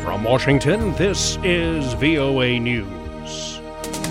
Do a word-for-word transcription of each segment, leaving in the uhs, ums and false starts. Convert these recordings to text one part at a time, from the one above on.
From Washington, this is V O A News.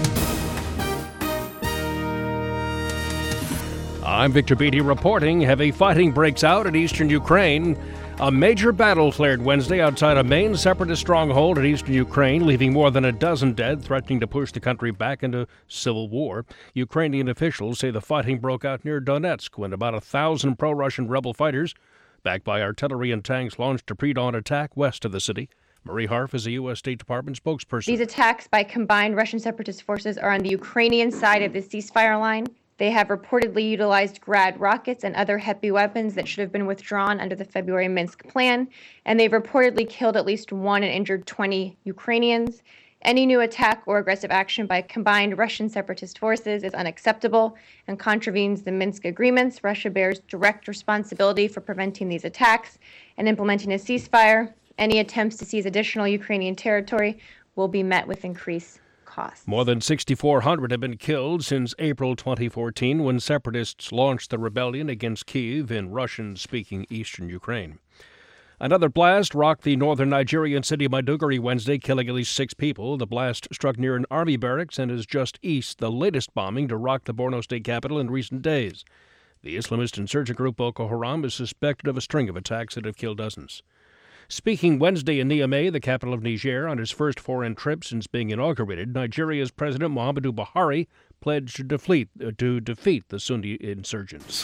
I'm Victor Beatty reporting. Heavy fighting breaks out in eastern Ukraine. A major battle flared Wednesday outside a main separatist stronghold in eastern Ukraine, leaving more than a dozen dead, threatening to push the country back into civil war. Ukrainian officials say the fighting broke out near Donetsk when about a thousand pro-Russian rebel fighters, backed by artillery and tanks, launched a pre-dawn attack west of the city. Marie Harf is a U S. State Department spokesperson. These attacks by combined Russian separatist forces are on the Ukrainian side of the ceasefire line. They have reportedly utilized Grad rockets and other heavy weapons that should have been withdrawn under the February Minsk plan, and they've reportedly killed at least one and injured twenty Ukrainians. Any new attack or aggressive action by combined Russian separatist forces is unacceptable and contravenes the Minsk agreements. Russia bears direct responsibility for preventing these attacks and implementing a ceasefire. Any attempts to seize additional Ukrainian territory will be met with increased costs. More than six thousand four hundred have been killed since April twenty fourteen, when separatists launched the rebellion against Kyiv in Russian-speaking eastern Ukraine. Another blast rocked the northern Nigerian city Maiduguri Wednesday, killing at least six people. The blast struck near an army barracks and is just east, the latest bombing to rock the Borno state capital in recent days. The Islamist insurgent group Boko Haram is suspected of a string of attacks that have killed dozens. Speaking Wednesday in Niamey, the capital of Niger, on his first foreign trip since being inaugurated, Nigeria's President Muhammadu Buhari pledged to defeat, uh, to defeat the Sunni insurgents.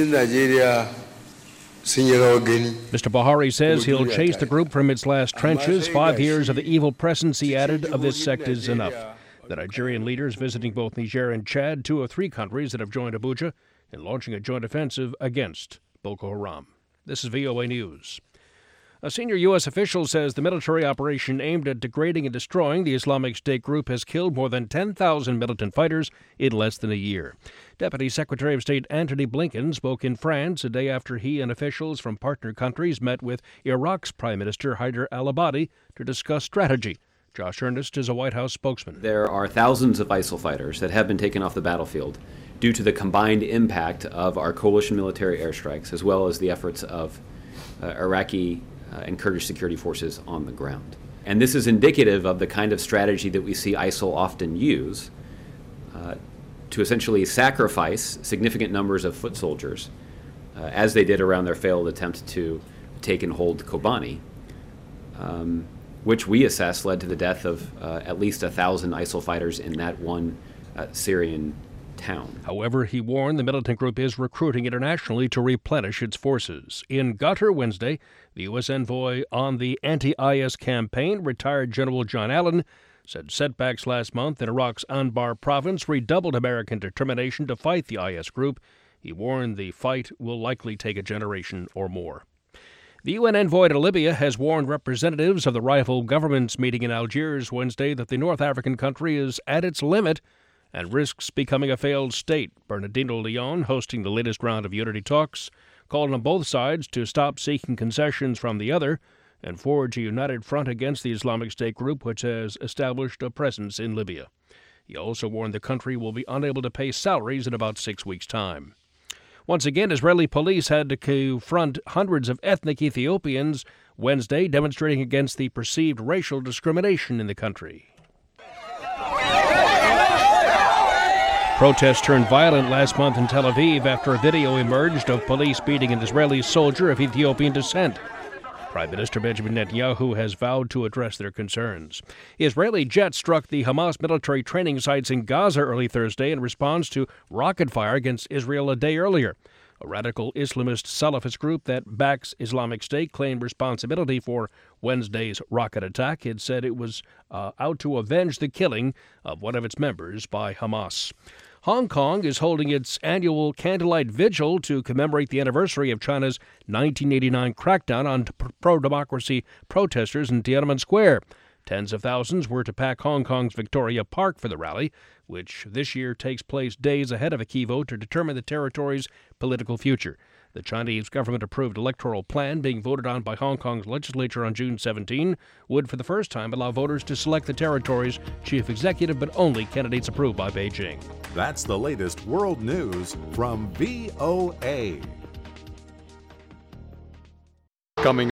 Mister Buhari says he'll chase the group from its last trenches. Five years of the evil presence, he added, of this sect is enough. The Nigerian leaders visiting both Niger and Chad, two of three countries that have joined Abuja in launching a joint offensive against Boko Haram. This is V O A News. A senior U S official says the military operation aimed at degrading and destroying the Islamic State group has killed more than ten thousand militant fighters in less than a year. Deputy Secretary of State Antony Blinken spoke in France a day after he and officials from partner countries met with Iraq's Prime Minister Haider al-Abadi to discuss strategy. Josh Earnest is a White House spokesman. There are thousands of ISIL fighters that have been taken off the battlefield due to the combined impact of our coalition military airstrikes as well as the efforts of uh, Iraqi Uh, and Kurdish security forces on the ground. And this is indicative of the kind of strategy that we see ISIL often use uh, to essentially sacrifice significant numbers of foot soldiers, uh, as they did around their failed attempt to take and hold Kobani, um, which we assess led to the death of uh, at least a thousand ISIL fighters in that one uh, Syrian town. However, he warned the militant group is recruiting internationally to replenish its forces. In Qatar Wednesday, the U S envoy on the anti-I S campaign, retired General John Allen, said setbacks last month in Iraq's Anbar province redoubled American determination to fight the I S group. He warned the fight will likely take a generation or more. The U N envoy to Libya has warned representatives of the rival governments meeting in Algiers Wednesday that the North African country is at its limit and risks becoming a failed state. Bernardino Leon, hosting the latest round of unity talks, called on both sides to stop seeking concessions from the other and forge a united front against the Islamic State group, which has established a presence in Libya. He also warned the country will be unable to pay salaries in about six weeks' time. Once again, Israeli police had to confront hundreds of ethnic Ethiopians Wednesday, demonstrating against the perceived racial discrimination in the country. Protests turned violent last month in Tel Aviv after a video emerged of police beating an Israeli soldier of Ethiopian descent. Prime Minister Benjamin Netanyahu has vowed to address their concerns. Israeli jets struck the Hamas military training sites in Gaza early Thursday in response to rocket fire against Israel a day earlier. A radical Islamist Salafist group that backs Islamic State claimed responsibility for Wednesday's rocket attack. It said it was uh, out to avenge the killing of one of its members by Hamas. Hong Kong is holding its annual candlelight vigil to commemorate the anniversary of China's nineteen eighty-nine crackdown on pro-democracy protesters in Tiananmen Square. Tens of thousands were to pack Hong Kong's Victoria Park for the rally, which this year takes place days ahead of a key vote to determine the territory's political future. The Chinese government-approved electoral plan being voted on by Hong Kong's legislature on June seventeenth would for the first time allow voters to select the territory's chief executive, but only candidates approved by Beijing. That's the latest world news from V O A. Coming